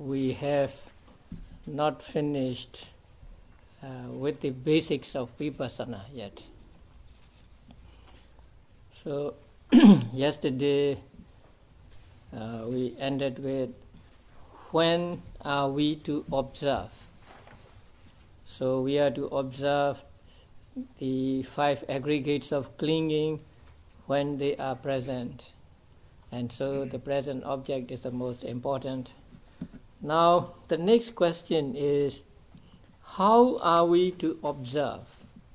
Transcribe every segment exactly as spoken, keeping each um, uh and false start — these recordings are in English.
we have not finished uh, with the basics of Vipassana yet. So yesterday uh, we ended with when are we to observe. So we are to observe the five aggregates of clinging when they are present. And so the present object is the most important. Now the next question is, how are we to observe?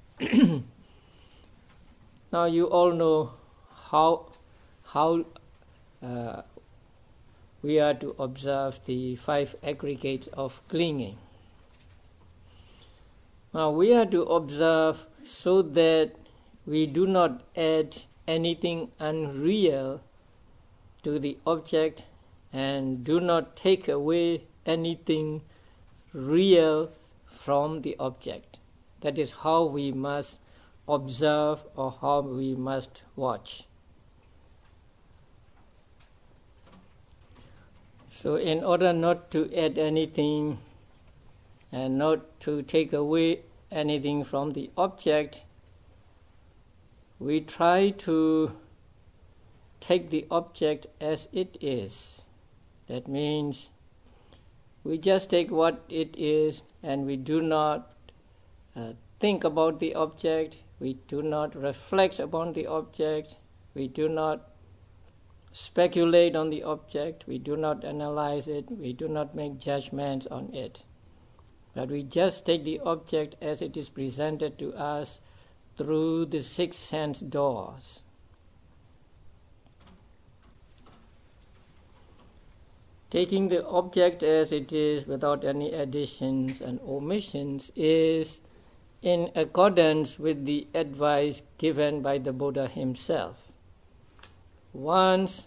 Now you all know how, how uh, we are to observe the five aggregates of clinging. Now we are to observe so that we do not add anything unreal to the object and do not take away anything real from the object. That is how we must observe or how we must watch. So in order not to add anything and not to take away anything from the object, we try to take the object as it is. That means we just take what it is and we do not uh, think about the object, we do not reflect upon the object, we do not speculate on the object, we do not analyze it, we do not make judgments on it. But we just take the object as it is presented to us through the six sense doors. Taking the object as it is without any additions and omissions is in accordance with the advice given by the Buddha himself. Once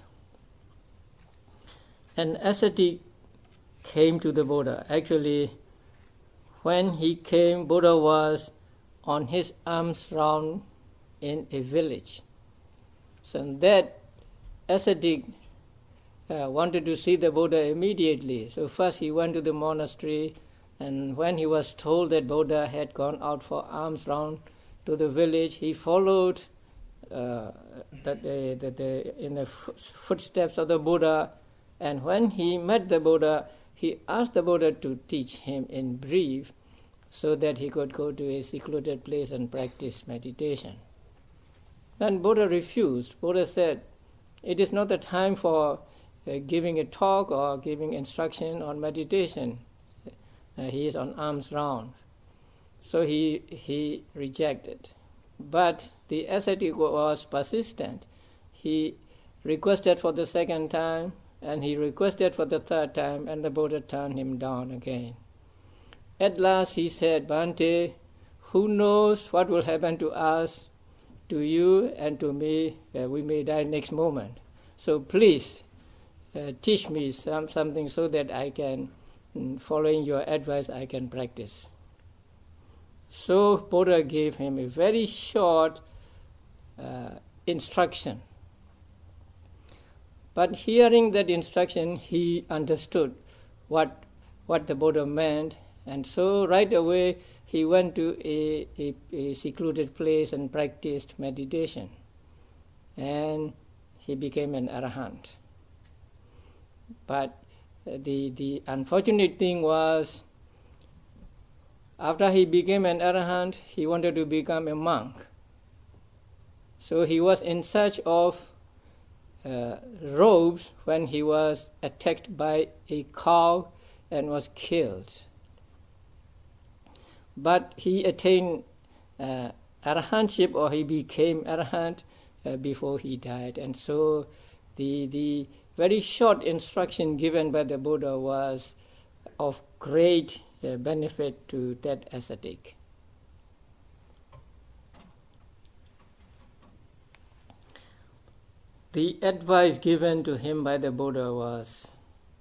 an ascetic came to the Buddha. Actually, when he came, Buddha was on his arms round in a village. So that ascetic uh, wanted to see the Buddha immediately. So first he went to the monastery, and when he was told that Buddha had gone out for alms round to the village, he followed uh, that the, that the, in the f- footsteps of the Buddha. And when he met the Buddha, he asked the Buddha to teach him in brief so that he could go to a secluded place and practice meditation. Then Buddha refused. Buddha said, it is not the time for uh, giving a talk or giving instruction on meditation. Uh, he is on alms round. So he, he rejected. But the ascetic was persistent. He requested for the second time, and he requested for the third time, and the Buddha turned him down again. At last he said, Bhante, who knows what will happen to us, to you and to me, uh, we may die next moment. So please uh, teach me some, something so that I can, mm, following your advice, I can practice. So Buddha gave him a very short uh, instruction. But hearing that instruction, he understood what what the Buddha meant, and so right away he went to a, a, a secluded place and practiced meditation. And he became an arahant. But the, the unfortunate thing was, after he became an arahant, he wanted to become a monk. So he was in search of Uh, robes when he was attacked by a cow and was killed. But he attained uh, arahantship, or he became arahant uh, before he died. And so the the very short instruction given by the Buddha was of great uh, benefit to that ascetic. The advice given to him by the Buddha was,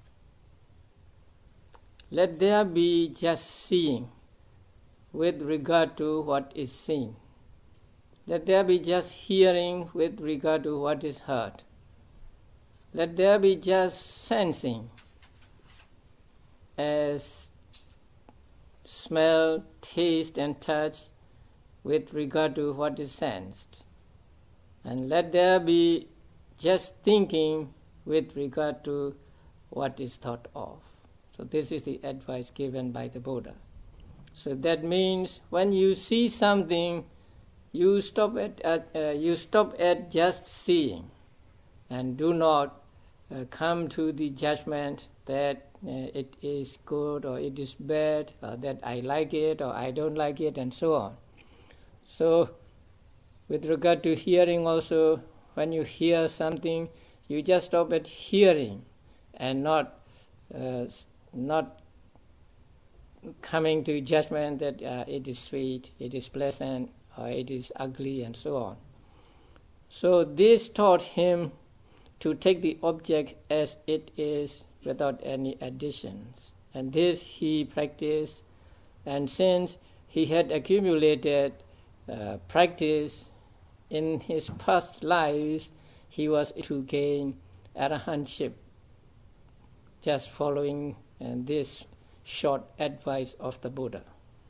let there be just seeing with regard to what is seen. Let there be just hearing with regard to what is heard. Let there be just sensing as smell, taste and touch with regard to what is sensed. And let there be just thinking with regard to what is thought of. So this is the advice given by the Buddha. So that means when you see something, you stop at, at uh, you stop at just seeing, and do not uh, come to the judgment that uh, it is good or it is bad, or that I like it or I don't like it, and so on. So with regard to hearing also, when you hear something, you just stop at hearing and not uh, not coming to judgment that uh, it is sweet, it is pleasant, or it is ugly, and so on. So this taught him to take the object as it is without any additions. And this he practiced, and since he had accumulated uh, practice in his past lives, he was to gain arahantship just following uh, this short advice of the Buddha.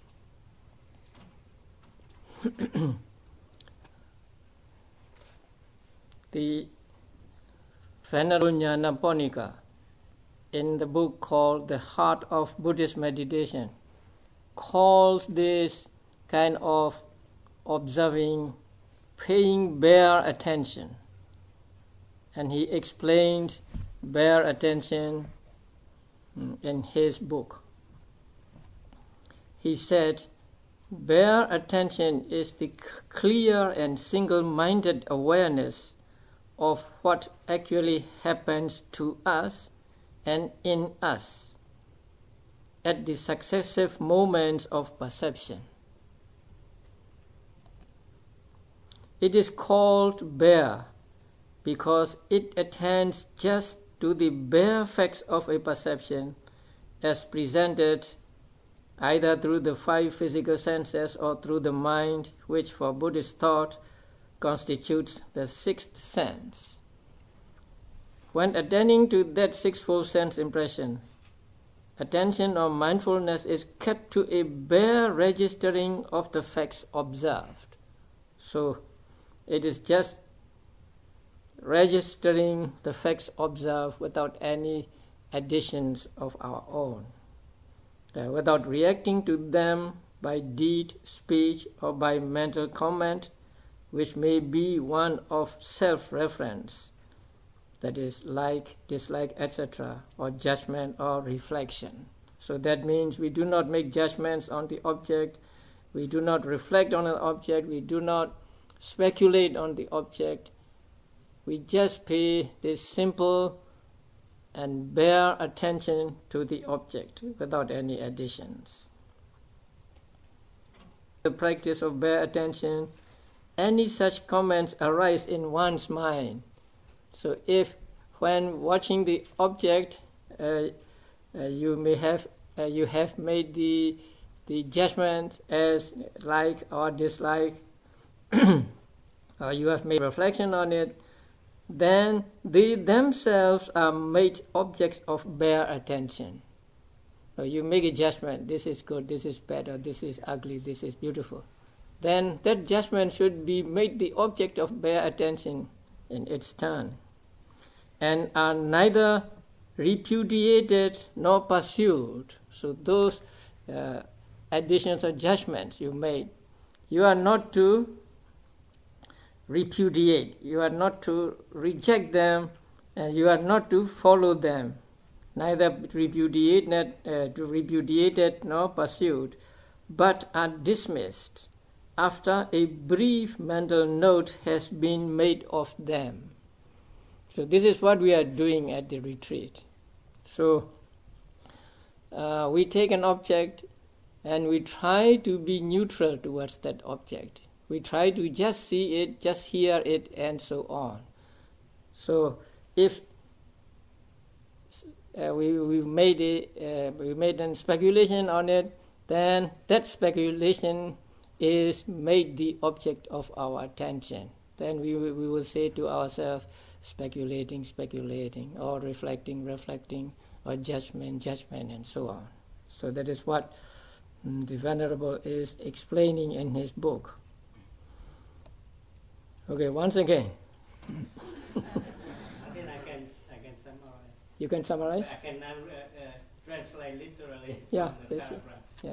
The Venerable Nyanaponika, in the book called The Heart of Buddhist Meditation, calls this kind of observing, paying bare attention. And he explained bare attention in his book. He said, bare attention is the clear and single-minded awareness of what actually happens to us and in us at the successive moments of perception. It is called bare because it attends just to the bare facts of a perception as presented either through the five physical senses or through the mind, which for Buddhist thought constitutes the sixth sense. When attending to that sixfold sense impression, attention or mindfulness is kept to a bare registering of the facts observed. So it is just registering the facts observed without any additions of our own, uh, without reacting to them by deed, speech, or by mental comment, which may be one of self-reference, that is, like, dislike, et cetera, or judgment or reflection. So that means we do not make judgments on the object, we do not reflect on an object, we do not speculate on the object. We just pay this simple and bare attention to the object without any additions. The practice of bare attention, any such comments arise in one's mind. So if when watching the object, uh, uh, you may have uh, you have made the the judgment as like or dislike, or you have made reflection on it, then they themselves are made objects of bare attention. So you make a judgment, this is good, this is bad, or this is ugly, this is beautiful. Then that judgment should be made the object of bare attention in its turn, and are neither repudiated nor pursued. So those uh, additions or judgments you made, you are not to repudiate, you are not to reject them, and you are not to follow them, neither repudiated, uh, to repudiated nor pursued, but are dismissed after a brief mental note has been made of them. So this is what we are doing at the retreat. So uh, we take an object and we try to be neutral towards that object. We try to just see it, just hear it, and so on. So if uh, we we made a uh, we made a speculation on it, then that speculation is made the object of our attention. Then we we will say to ourselves, speculating, speculating, or reflecting, reflecting, or judgment, judgment, and so on. So that is what mm, the Venerable is explaining in his book. Okay, once again. I think I can, I can summarize. You can summarize? I can now uh, uh, translate literally Yeah, from the yes, paragraph. yeah.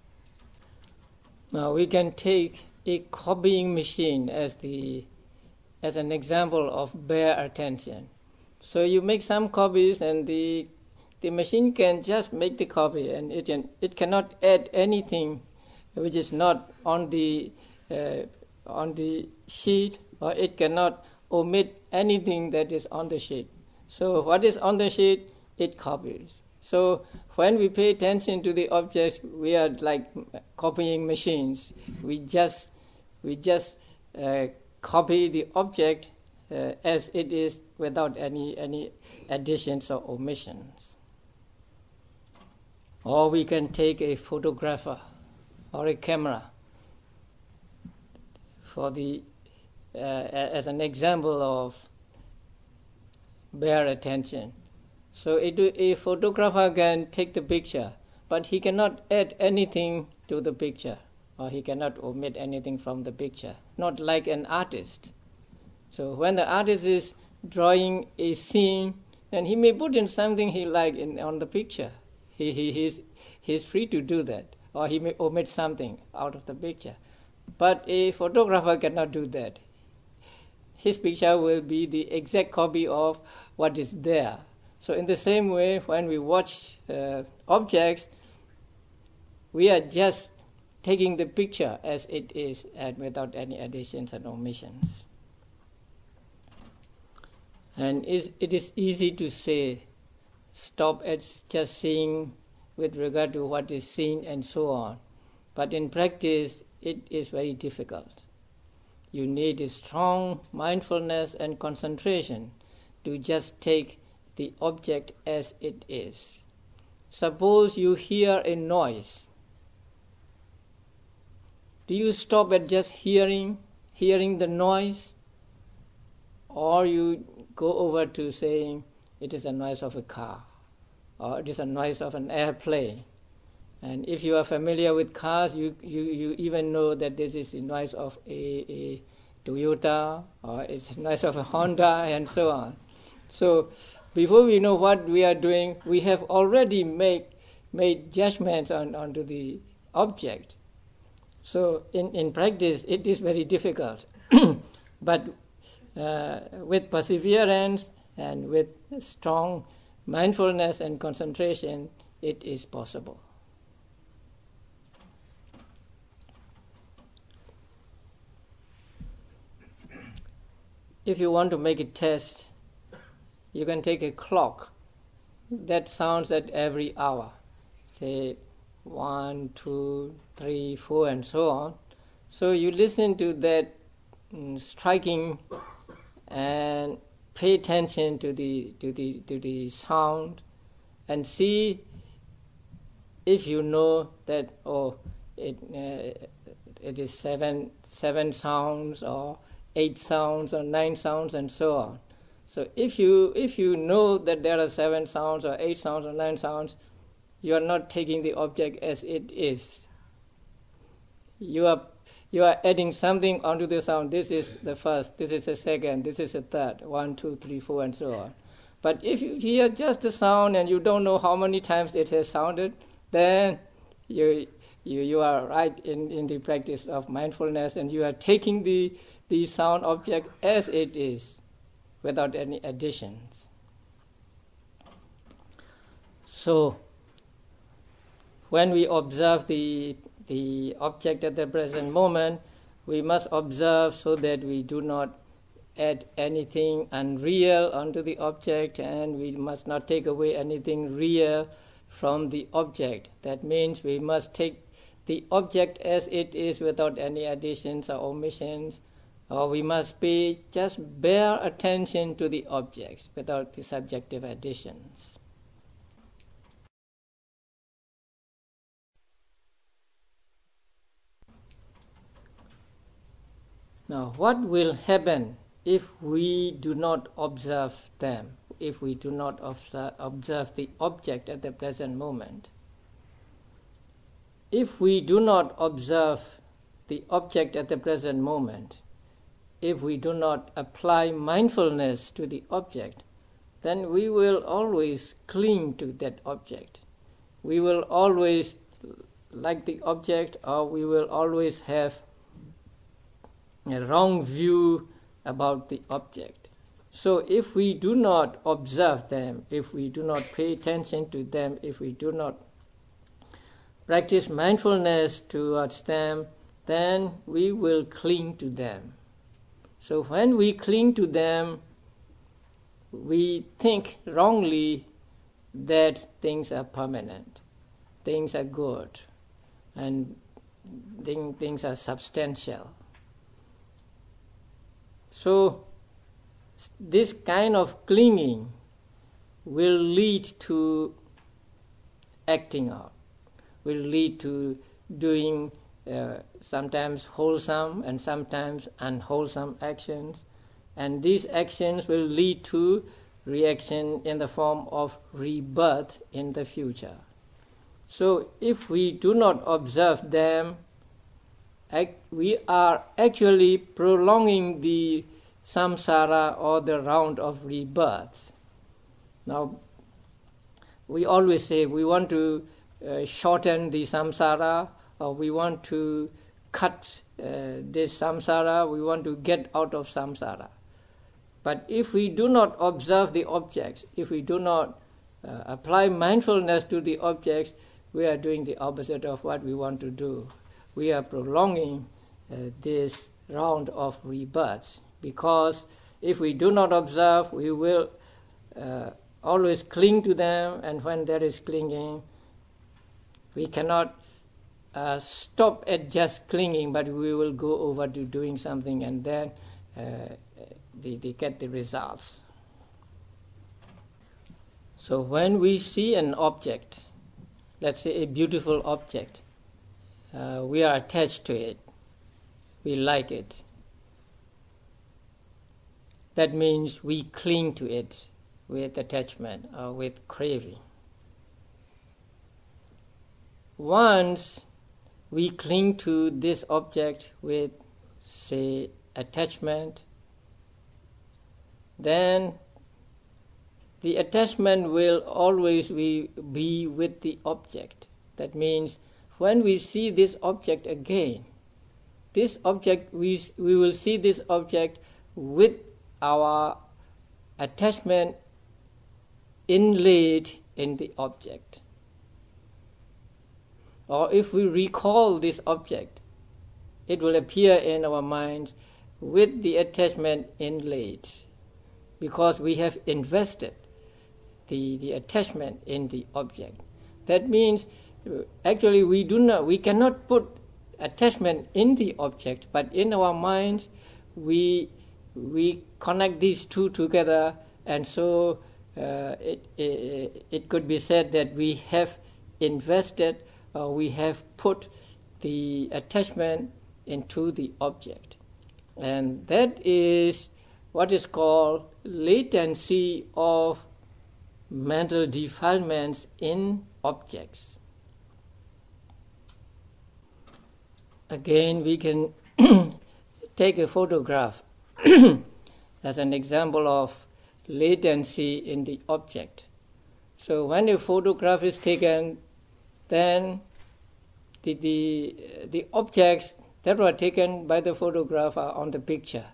Now we can take a copying machine as the as an example of bare attention. So you make some copies, and the the machine can just make the copy, and it can it cannot add anything which is not on the uh, on the sheet, or it cannot omit anything that is on the sheet. So what is on the sheet, it copies. So when we pay attention to the objects, we are like copying machines. We just we just uh, copy the object uh, as it is without any any additions or omissions. Or we can take a photographer or a camera for the uh, as an example of bare attention. So it, a photographer can take the picture, but he cannot add anything to the picture, or he cannot omit anything from the picture, not like an artist. So when the artist is drawing a scene, then he may put in something he like in on the picture. He he he's he's free to do that, or he may omit something out of the picture. But a photographer cannot do that. His picture will be the exact copy of what is there. So in the same way, when we watch uh, objects, we are just taking the picture as it is and without any additions and omissions. And it is easy to say, stop at just seeing with regard to what is seen and so on. But in practice, it is very difficult. You need a strong mindfulness and concentration to just take the object as it is. Suppose you hear a noise. Do you stop at just hearing, hearing the noise? Or you go over to saying, it is a noise of a car, or it is a noise of an airplane. And if you are familiar with cars, you, you, you even know that this is the noise of a, a Toyota, or it's the noise of a Honda, and so on. So before we know what we are doing, we have already made, made judgments on, onto the object. So in, in practice, it is very difficult. But uh, with perseverance and with strong mindfulness and concentration, it is possible. If you want to make a test, you can take a clock that sounds at every hour, say one, two, three, four, and so on. So you listen to that um, striking and pay attention to the to the to the sound, and see if you know that oh it uh, it is seven seven sounds or eight sounds or nine sounds and so on. So if you if you know that there are seven sounds or eight sounds or nine sounds, you are not taking the object as it is. You are you are adding something onto the sound. This is the first, this is the second, this is the third, one, two, three, four, and so on. But if you hear just the sound and you don't know how many times it has sounded, then you you, you are right in, in the practice of mindfulness, and you are taking the, the sound object as it is, without any additions. So when we observe the the object at the present moment, we must observe so that we do not add anything unreal onto the object, and we must not take away anything real from the object. That means we must take the object as it is without any additions or omissions, or we must pay just bare attention to the objects without the subjective additions. Now, what will happen if we do not observe them? if we do not observe, observe the object at the present moment. If we do not observe the object at the present moment, if we do not apply mindfulness to the object, then we will always cling to that object. We will always like the object, or we will always have a wrong view about the object. So if we do not observe them, if we do not pay attention to them, if we do not practice mindfulness towards them, then we will cling to them. So when we cling to them, we think wrongly that things are permanent, things are good, and things are substantial. So this kind of clinging will lead to acting out, will lead to doing uh, sometimes wholesome and sometimes unwholesome actions, and these actions will lead to reaction in the form of rebirth in the future. So if we do not observe them, act, we are actually prolonging the samsara, or the round of rebirths. Now, we always say we want to uh, shorten the samsara, or we want to cut uh, this samsara, we want to get out of samsara. But if we do not observe the objects, if we do not uh, apply mindfulness to the objects, we are doing the opposite of what we want to do. We are prolonging uh, this round of rebirths, because if we do not observe, we will uh, always cling to them, and when there is clinging, we cannot uh, stop at just clinging, but we will go over to doing something, and then uh, they, they get the results. So when we see an object, let's say a beautiful object, uh, we are attached to it, we like it. That means we cling to it with attachment or with craving. Once we cling to this object with, say, attachment, then the attachment will always be, be with the object. That means when we see this object again, this object, we, we will see this object with our attachment inlaid in the object. Or if we recall this object, it will appear in our minds with the attachment inlaid, because we have invested the, the attachment in the object. That means actually we do not, we cannot put attachment in the object, but in our minds we we connect these two together, and so uh, it, it it could be said that we have invested, or we have put the attachment into the object, and that is what is called latency of mental defilements in objects. Again, we can take a photograph as an example of latency in the object. So when a photograph is taken, then the, the, the objects that were taken by the photograph are on the picture.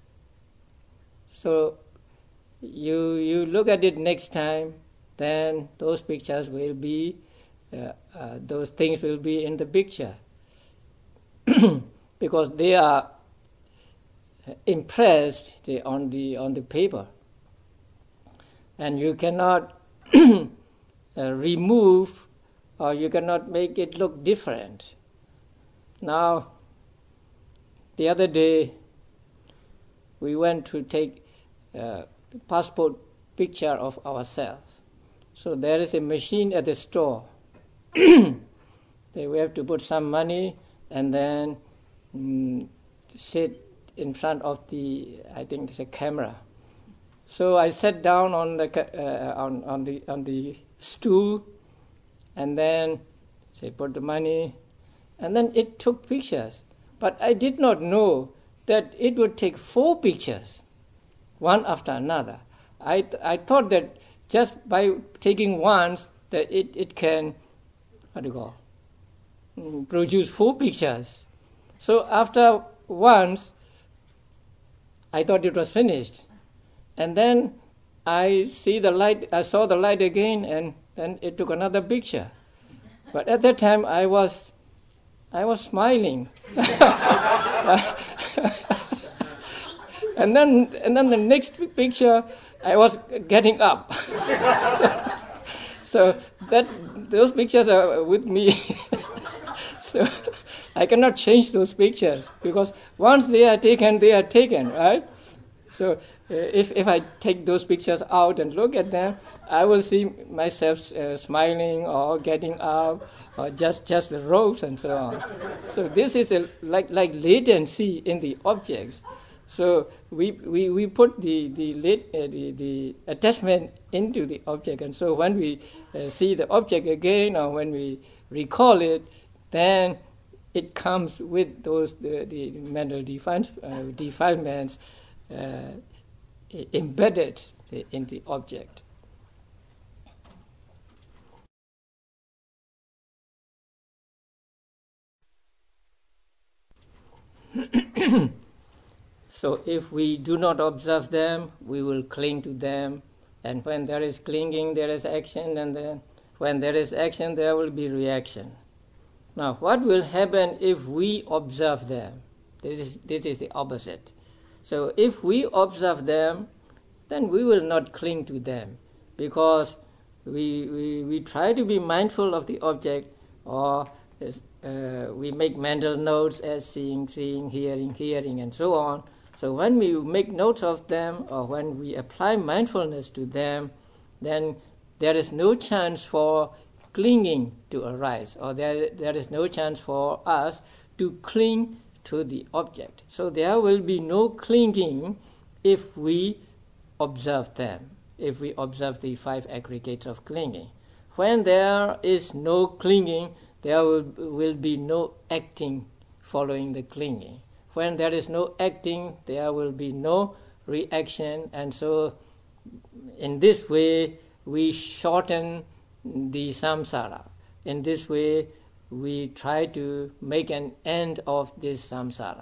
So you you look at it next time, then those pictures will be, uh, uh, those things will be in the picture, because they are impressed on the on the paper, and you cannot uh, remove, or you cannot make it look different. Now, the other day, we went to take a passport picture of ourselves. So there is a machine at the store. They we have to put some money and then mm, sit in front of the, I think there's a camera. So I sat down on the uh, on on the on the stool, and then say put the money, and then it took pictures. But I did not know that it would take four pictures, one after another. I th- I thought that just by taking once that it, it can, how do you call, mm, produce four pictures. So after once, I thought it was finished. And then I see the light, I saw the light again, and then it took another picture. But at that time I was I was smiling. and then and then the next picture I was getting up. So that those pictures are with me. So I cannot change those pictures, because once they are taken, they are taken, right? So uh, if if I take those pictures out and look at them, I will see myself uh, smiling or getting up, or just just the robes and so on. So this is a, like like latency in the objects. So we we, we put the the, late, uh, the the attachment into the object, and so when we uh, see the object again, or when we recall it, then it comes with those the, the mental define, uh, defilements uh, embedded in the object. So if we do not observe them, we will cling to them, and when there is clinging, there is action, and then when there is action, there will be reaction. Now, what will happen if we observe them? This is this is the opposite. So if we observe them, then we will not cling to them, because we we, we try to be mindful of the object, or uh, we make mental notes as seeing, seeing, hearing, hearing, and so on. So when we make notes of them, or when we apply mindfulness to them, then there is no chance for clinging to arise, or there there is no chance for us to cling to the object. So there will be no clinging if we observe them, if we observe the five aggregates of clinging. When there is no clinging, there will, will be no acting following the clinging. When there is no acting, there will be no reaction, and so in this way we shorten the samsara. In this way we try to make an end of this samsara.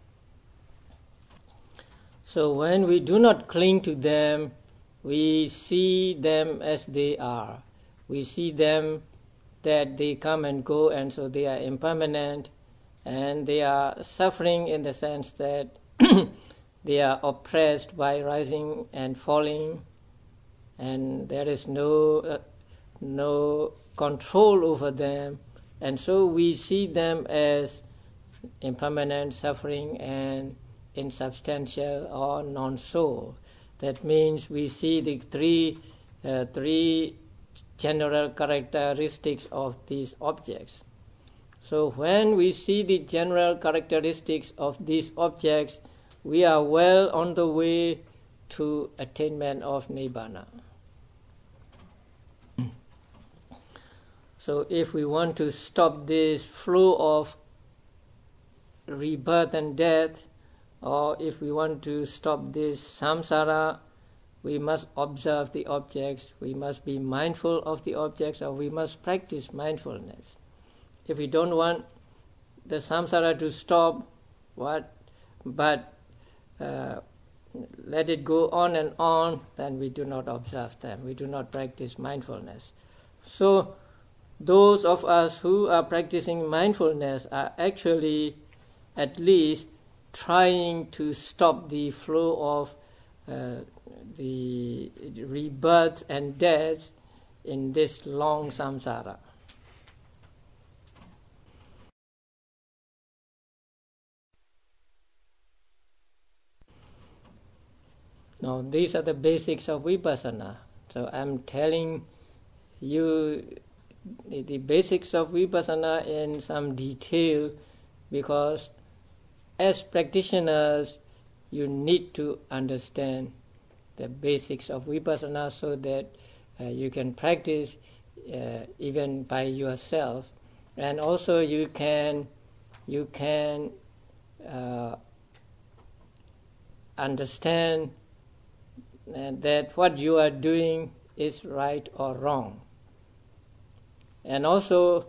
So when we do not cling to them, we see them as they are. We see them that they come and go, and so they are impermanent, and they are suffering in the sense that they are oppressed by rising and falling, and there is no uh, no control over them, and so we see them as impermanent, suffering, and insubstantial or non-soul. That means we see the three uh, three general characteristics of these objects. So when we see the general characteristics of these objects, we are well on the way to attainment of Nibbana. So if we want to stop this flow of rebirth and death, or if we want to stop this samsara, we must observe the objects, we must be mindful of the objects, or we must practice mindfulness. If we don't want the samsara to stop, what, but uh, let it go on and on, then we do not observe them, we do not practice mindfulness. So those of us who are practicing mindfulness are actually at least trying to stop the flow of uh, the rebirth and death in this long samsara. Now, these are the basics of vipassana. So I'm telling you the, the basics of vipassana in some detail, because as practitioners you need to understand the basics of vipassana, so that uh, you can practice uh, even by yourself, and also you can you can uh, understand uh, that what you are doing is right or wrong. And also,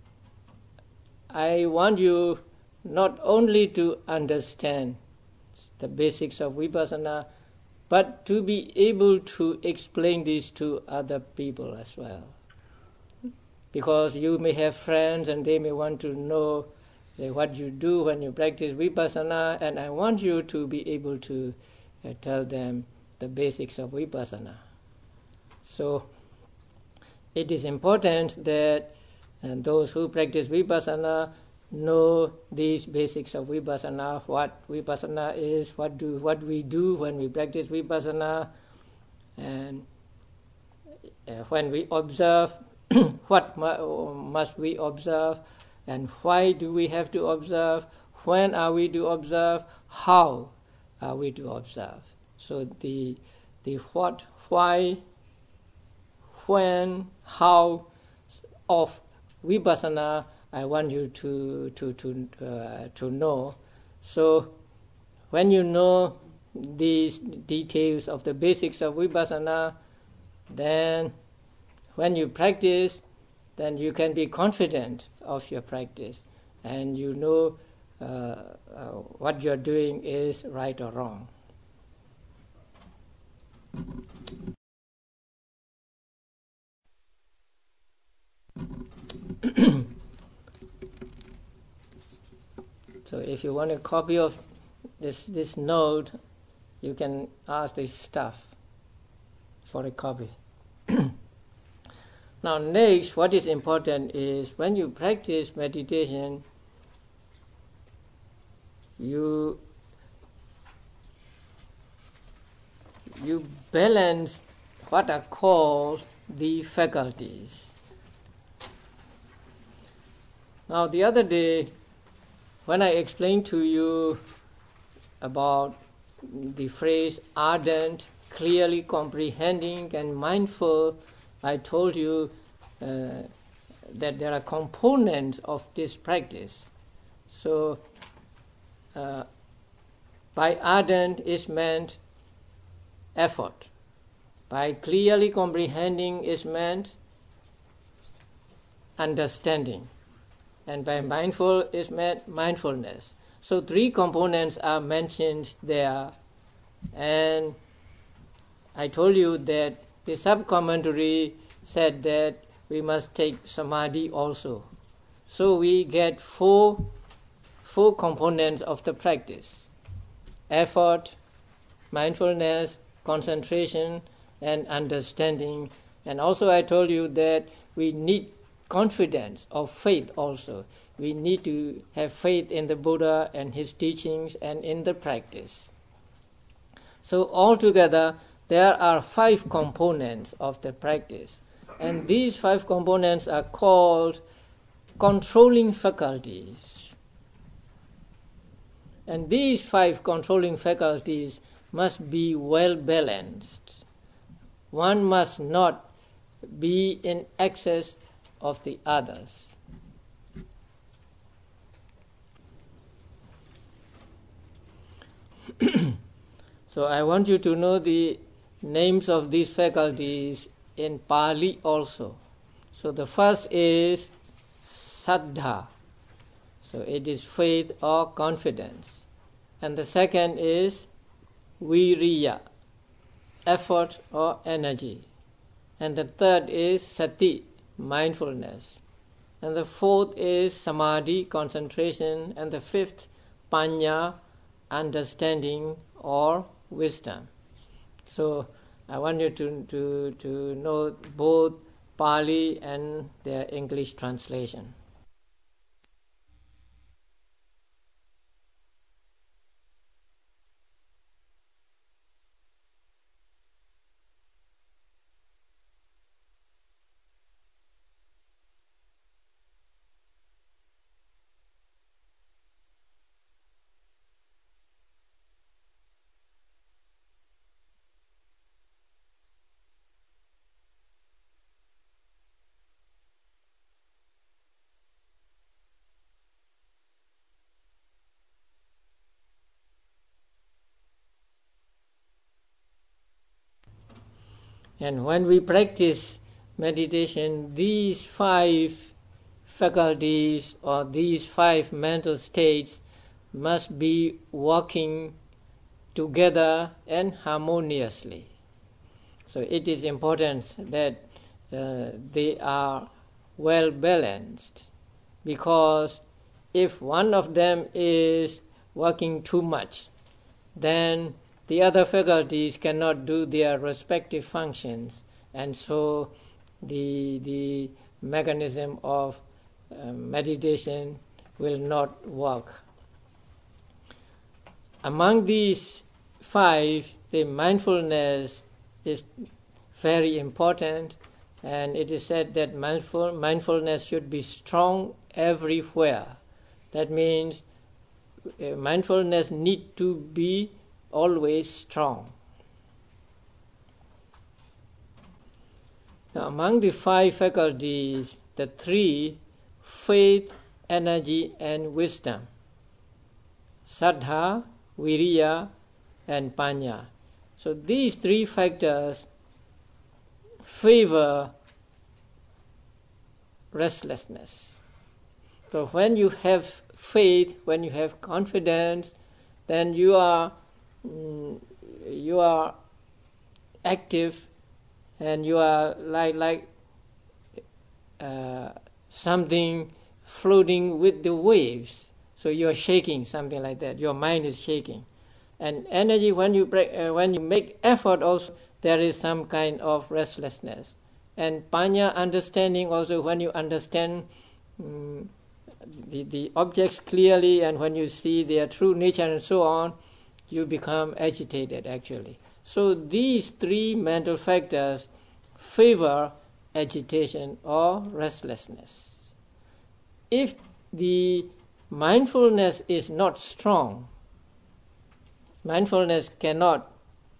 I want you not only to understand the basics of vipassana, but to be able to explain this to other people as well. Because you may have friends and they may want to know, say, what you do when you practice vipassana, and I want you to be able to uh, tell them the basics of vipassana. So it is important that uh, those who practice vipassana know these basics of vipassana, what vipassana is, what do what we do when we practice vipassana, and uh, when we observe, what mu- must we observe, and why do we have to observe, when are we to observe, how are we to observe. So the the what, why, when, how of vipassana, I want you to to to uh, to know. So when you know these details of the basics of vipassana, then when you practice, then you can be confident of your practice, and you know uh, uh, what you're doing is right or wrong. So if you want a copy of this this note, you can ask this staff for a copy. Now next, what is important is when you practice meditation, you you balance what are called the faculties. Now the other day, when I explained to you about the phrase ardent, clearly comprehending and mindful, I told you uh, that there are components of this practice. So uh, by ardent is meant effort. By clearly comprehending is meant understanding. And by mindful is meant mindfulness. So three components are mentioned there. And I told you that the sub-commentary said that we must take samadhi also. So we get four, four components of the practice: effort, mindfulness, concentration, and understanding. And also I told you that we need confidence or faith also. We need to have faith in the Buddha and his teachings and in the practice. So altogether, there are five components of the practice. And these five components are called controlling faculties. And these five controlling faculties must be well balanced. One must not be in excess of the others. So I want you to know the names of these faculties in Pali also. So the first is saddha. So it is faith or confidence. And the second is viriya, effort or energy. And the third is sati, mindfulness. And the fourth is samadhi, concentration. And the fifth, panya, understanding or wisdom. So I want you to, to, to know both Pali and their English translation. And when we practice meditation, these five faculties or these five mental states must be working together and harmoniously. So it is important that uh, they are well balanced, because if one of them is working too much, then the other faculties cannot do their respective functions, and so the the mechanism of uh, meditation will not work. Among these five, the mindfulness is very important, and it is said that mindful, mindfulness should be strong everywhere. That means uh, mindfulness need to be always strong. Now, among the five faculties, the three, faith, energy, and wisdom, saddha, viriya, and panya. So these three factors favor restlessness. So when you have faith, when you have confidence, then you are mm, you are active, and you are like like uh, something floating with the waves. So you are shaking, something like that. Your mind is shaking. And energy, when you break, uh, when you make effort, also there is some kind of restlessness. And panya, understanding, also when you understand um, the, the objects clearly, and when you see their true nature and so on, you become agitated actually. So these three mental factors favor agitation or restlessness. If the mindfulness is not strong, mindfulness cannot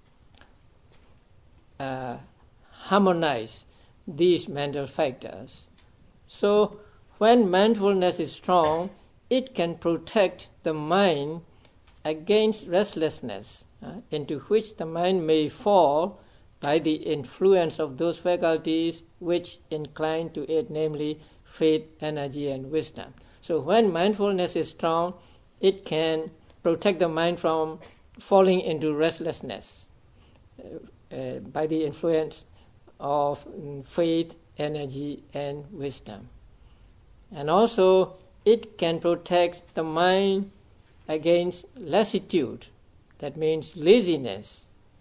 uh, harmonize these mental factors. So when mindfulness is strong, it can protect the mind against restlessness, uh, into which the mind may fall by the influence of those faculties which incline to it, namely faith, energy, and wisdom. So when mindfulness is strong, it can protect the mind from falling into restlessness uh, uh, by the influence of um, faith, energy, and wisdom. And also it can protect the mind against lassitude, that means laziness,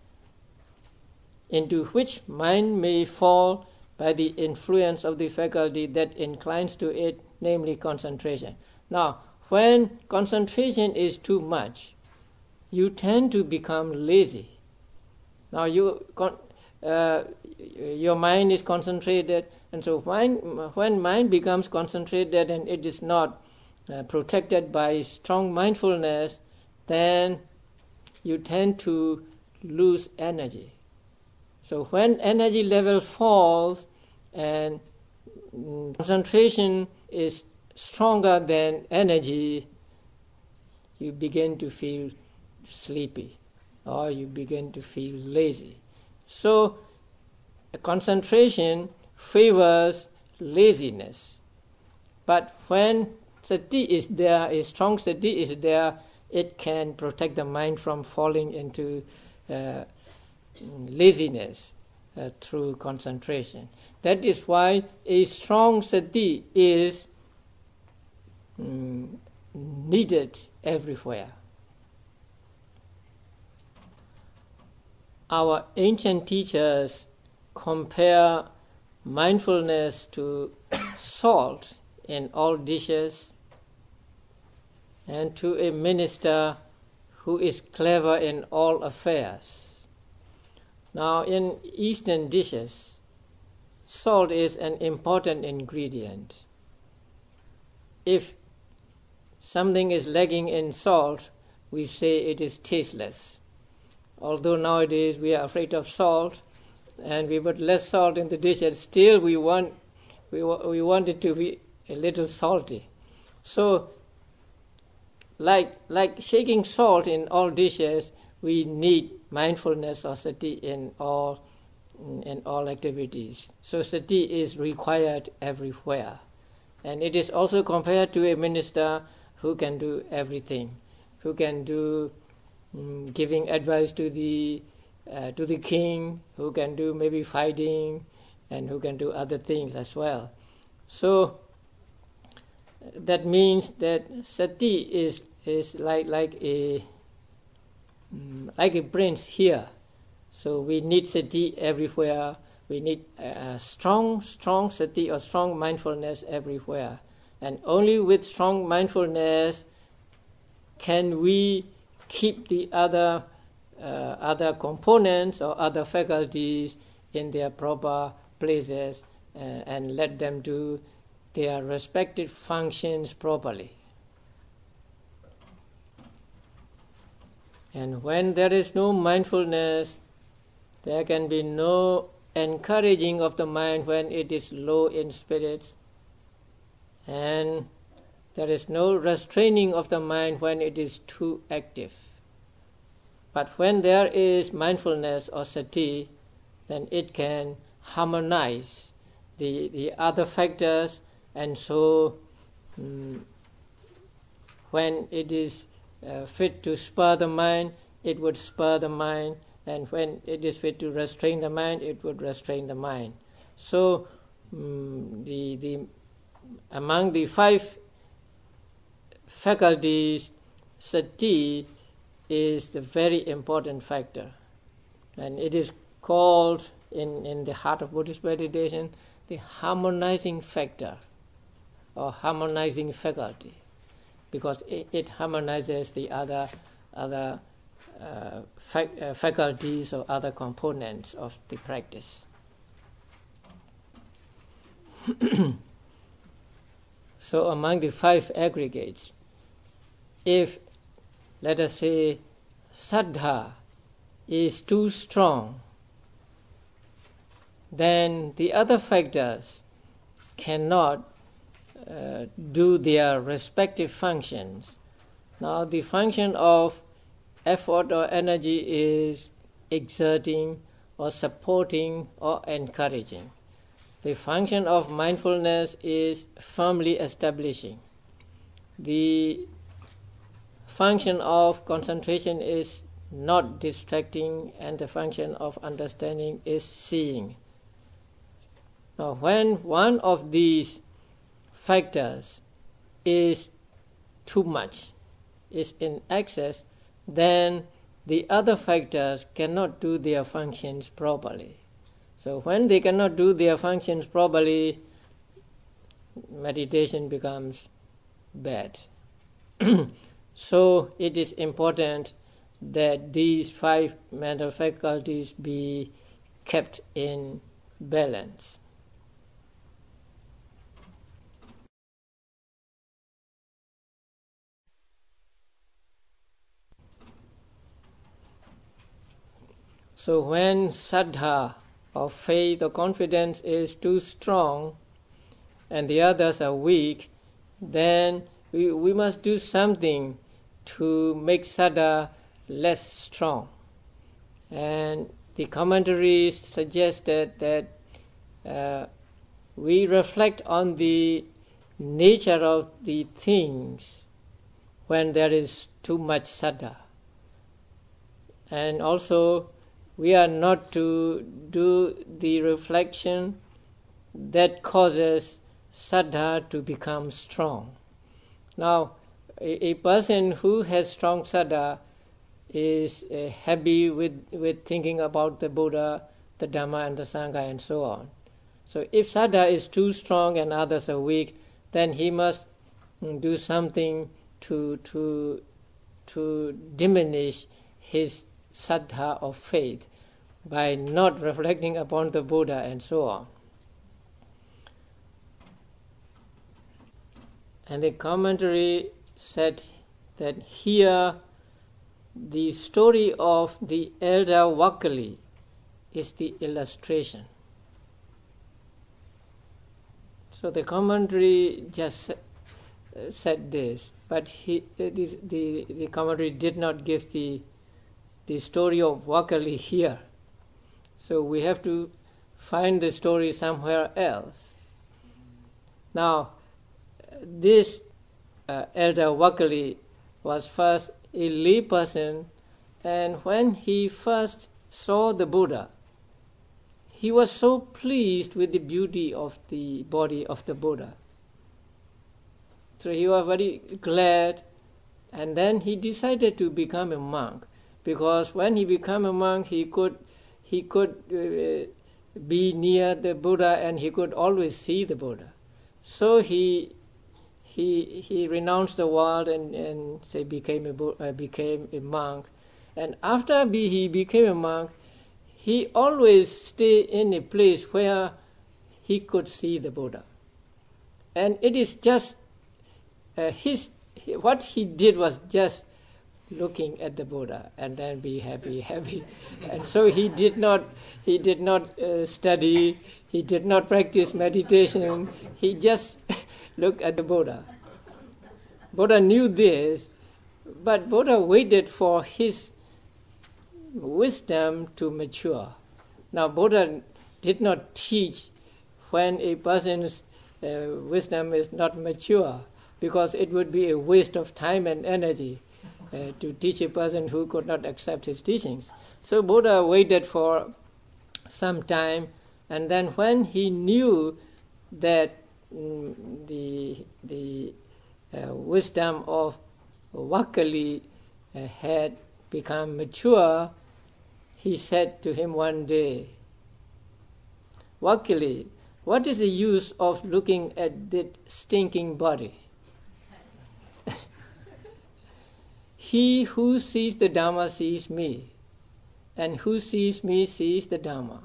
into which mind may fall by the influence of the faculty that inclines to it, namely concentration. Now, when concentration is too much, you tend to become lazy. Now, you uh, your mind is concentrated, and so when, when mind becomes concentrated and it is not uh, protected by strong mindfulness, then you tend to lose energy. So when energy level falls and mm, concentration is stronger than energy, you begin to feel sleepy or you begin to feel lazy. So concentration favors laziness. But when sati is there, a strong sati is there, it can protect the mind from falling into uh, laziness uh, through concentration. That is why a strong sati is um, needed everywhere. Our ancient teachers compare mindfulness to salt in all dishes and to a minister who is clever in all affairs. Now, in Eastern dishes, salt is an important ingredient. If something is lacking in salt, we say it is tasteless. Although nowadays we are afraid of salt and we put less salt in the dishes, still we want we, we want it to be a little salty. So, like like shaking salt in all dishes, we need mindfulness or sati in all in, in all activities. So sati is required everywhere. And it is also compared to a minister who can do everything, who can do um, giving advice to the uh, to the king, who can do maybe fighting, and who can do other things as well. So that means that sati is is like like a um, like a prince here. So we need sati everywhere. We need a strong, strong sati or strong mindfulness everywhere. And only with strong mindfulness can we keep the other uh, other components or other faculties in their proper places uh, and let them do their respective functions properly. And when there is no mindfulness, there can be no encouraging of the mind when it is low in spirits, and there is no restraining of the mind when it is too active. But when there is mindfulness or sati, then it can harmonize the, the other factors, and so um, when it is uh, fit to spur the mind, it would spur the mind, and when it is fit to restrain the mind, it would restrain the mind. So um, the the among the five faculties, sati is the very important factor, and it is called in, in the heart of Buddhist meditation the harmonizing factor or harmonizing faculty, because it, it harmonizes the other other uh, fac- uh, faculties or other components of the practice. So among the five aggregates, if, let us say, saddha is too strong, then the other factors cannot uh, do their respective functions. Now the function of effort or energy is exerting or supporting or encouraging. The function of mindfulness is firmly establishing. The function of concentration is not distracting, and the function of understanding is seeing. Now, when one of these factors is too much, is in excess, then the other factors cannot do their functions properly. So when they cannot do their functions properly, meditation becomes bad. So it is important that these five mental faculties be kept in balance. So when saddha or faith or confidence is too strong and the others are weak, then we, we must do something to make saddha less strong. And the commentaries suggested that uh, we reflect on the nature of the things when there is too much saddha. And also we are not to do the reflection that causes saddha to become strong. Now, a, a person who has strong saddha is uh, happy with, with thinking about the Buddha, the Dhamma and the Sangha and so on. So if saddha is too strong and others are weak, then he must mm, do something to, to, to diminish his saddha of faith by not reflecting upon the Buddha and so on. And the commentary said that here the story of the elder Vakali is the illustration. So the commentary just said this, but he, this, the, the commentary did not give the, the story of Vakali here. So we have to find the story somewhere else. Now, this uh, Elder Vakali was first a lay person, and when he first saw the Buddha, he was so pleased with the beauty of the body of the Buddha. So he was very glad, and then he decided to become a monk, because when he became a monk, he could he could uh, be near the Buddha and he could always see the Buddha. So he he he renounced the world and and say became a uh, became a monk, and after be, he became a monk, he always stayed in a place where he could see the Buddha, and it is just uh, his what he did was just looking at the Buddha and then be happy, happy, and so he did not he did not uh, study, he did not practice meditation, he just looked at the Buddha. Buddha knew this, but Buddha waited for his wisdom to mature. Now Buddha did not teach when a person's uh, wisdom is not mature, because it would be a waste of time and energy uh, to teach a person who could not accept his teachings. So Buddha waited for some time, and then when he knew that mm, the the uh, wisdom of Vakali uh, had become mature, he said to him one day, "Vakali, what is the use of looking at that stinking body? He who sees the Dhamma sees me, and who sees me sees the Dhamma."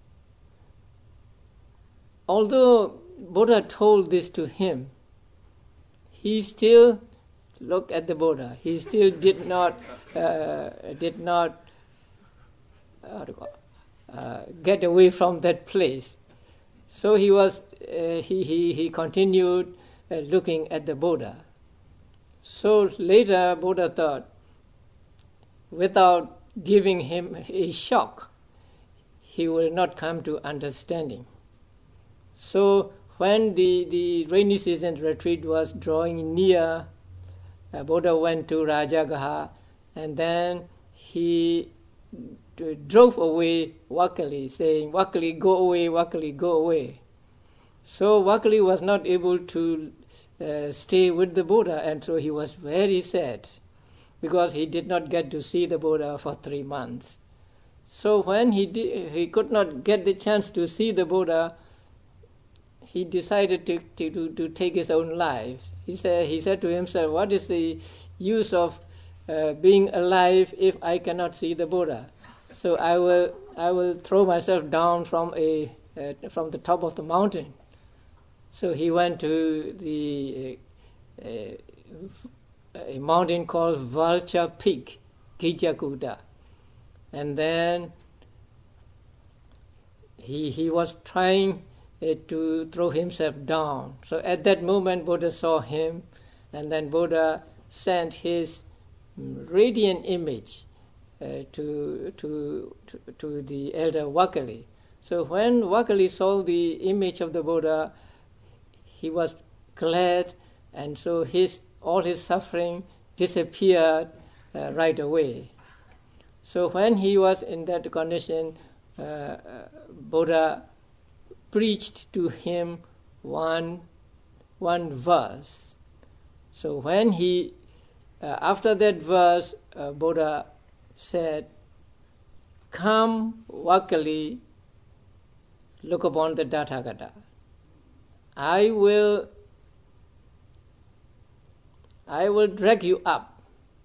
Although Buddha told this to him, he still looked at the Buddha. He still did not uh, did not uh, uh, get away from that place. So he was uh, he he he continued uh, looking at the Buddha. So later Buddha thought, without giving him a shock, he will not come to understanding. So when the, the rainy season retreat was drawing near, uh, Buddha went to Rajagaha, and then he d- drove away Vakali, saying, "Vakali, go away, Vakali, go away." So Vakali was not able to uh, stay with the Buddha, and so he was very sad, because he did not get to see the Buddha for three months. So when he di- he could not get the chance to see the Buddha, he decided to, to, to, to take his own life. He said, he said to himself, "What is the use of uh, being alive if I cannot see the Buddha? So I will I will throw myself down from a uh, from the top of the mountain." So he went to the uh, uh, a mountain called Vulture Peak, Gijakuta, and then he he was trying uh, to throw himself down. So at that moment, Buddha saw him, and then Buddha sent his um, radiant image uh, to, to to to the elder Vakali. So when Vakali saw the image of the Buddha, he was glad, and so his all his suffering disappeared uh, right away. So when he was in that condition, uh, uh, Buddha preached to him one one verse. So when he, uh, after that verse, uh, Buddha said, "Come, Vakali, look upon the Tathagata. I will I will drag you up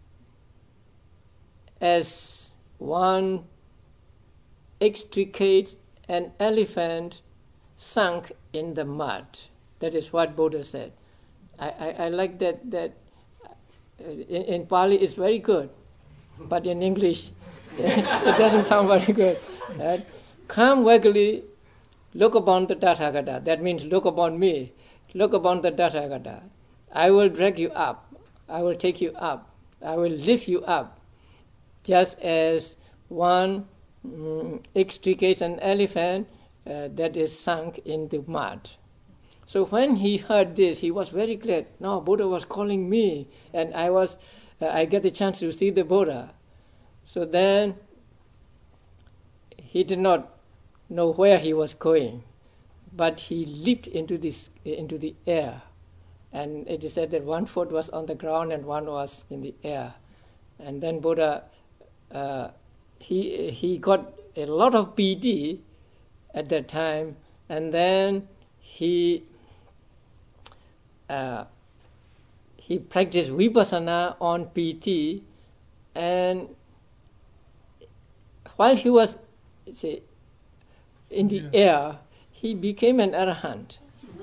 as one extricates an elephant sunk in the mud." That is what Buddha said. I, I, I like that. That in, in Pali it's very good, but in English it doesn't sound very good. Right? Come, Vakali, look upon the Tathagata. That means look upon me. Look upon the Tathagata. I will drag you up. I will take you up. I will lift you up, just as one um, extricates an elephant uh, that is sunk in the mud. So when he heard this, he was very glad. No, Buddha was calling me, and I was, uh, I get the chance to see the Buddha. So then he did not know where he was going, but he leaped into this into the air, and it is said that one foot was on the ground and one was in the air, and then Buddha, uh, he he got a lot of piti at that time, and then he. Uh, he practiced vipassana on piti, and while he was say, in the yeah. air, he became an arahant.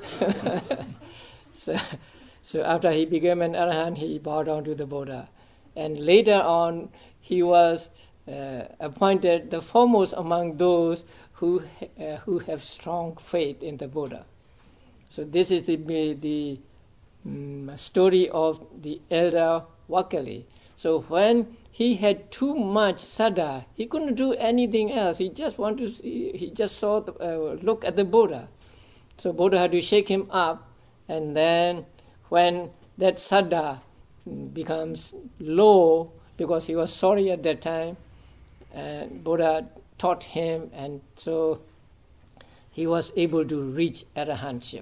so, so after he became an arahant, he bowed down to the Buddha, and later on he was uh, appointed the foremost among those who uh, who have strong faith in the Buddha. So this is the the um, story of the elder Vakali. So when he had too much saddha, he couldn't do anything else. He just wanted to see, he just saw the, uh, look at the Buddha. So Buddha had to shake him up, and then when that saddha becomes low, because he was sorry at that time, and Buddha taught him, and so he was able to reach arahantship.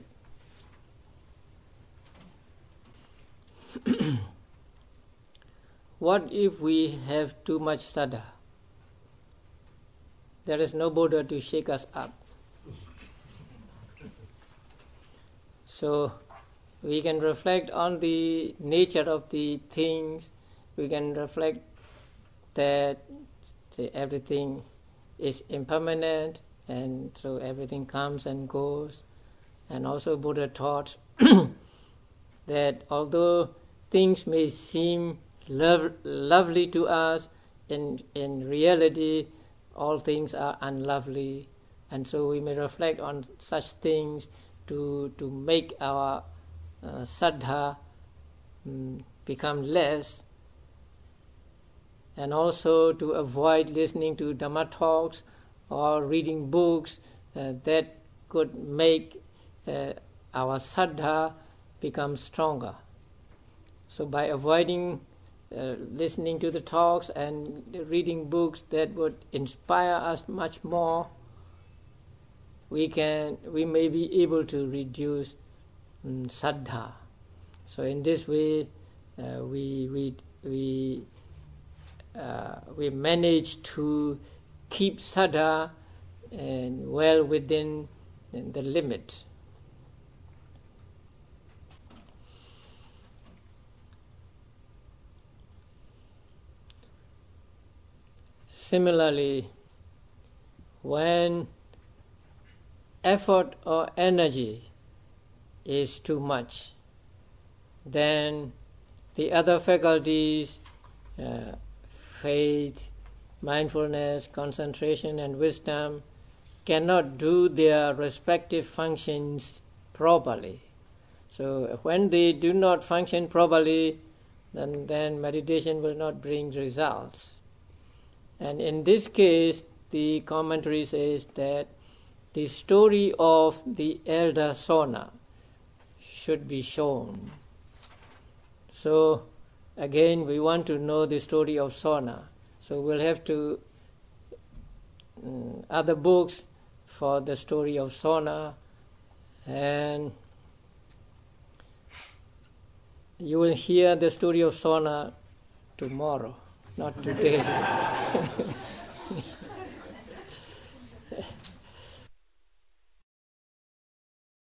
What if we have too much saddha? There is no Buddha to shake us up. So we can reflect on the nature of the things. We can reflect that say, everything is impermanent, and so everything comes and goes. And also Buddha taught that although things may seem lov- lovely to us, in in reality all things are unlovely, and so we may reflect on such things to to make our uh, saddha um, become less, and also to avoid listening to Dhamma talks or reading books uh, that could make uh, our saddha become stronger. So by avoiding uh, listening to the talks and reading books that would inspire us much more, we can we may be able to reduce um, saddha. So in this way, uh, we we we uh, we manage to keep saddha and well within the limit. Similarly, when effort or energy is too much, then the other faculties, uh, faith, mindfulness, concentration, and wisdom, cannot do their respective functions properly. So when they do not function properly, then, then meditation will not bring results. And in this case, the commentary says that the story of the elder Sona should be shown. So again, we want to know the story of Sona. So we'll have to um, other books for the story of Sona, and you will hear the story of Sona tomorrow, not today.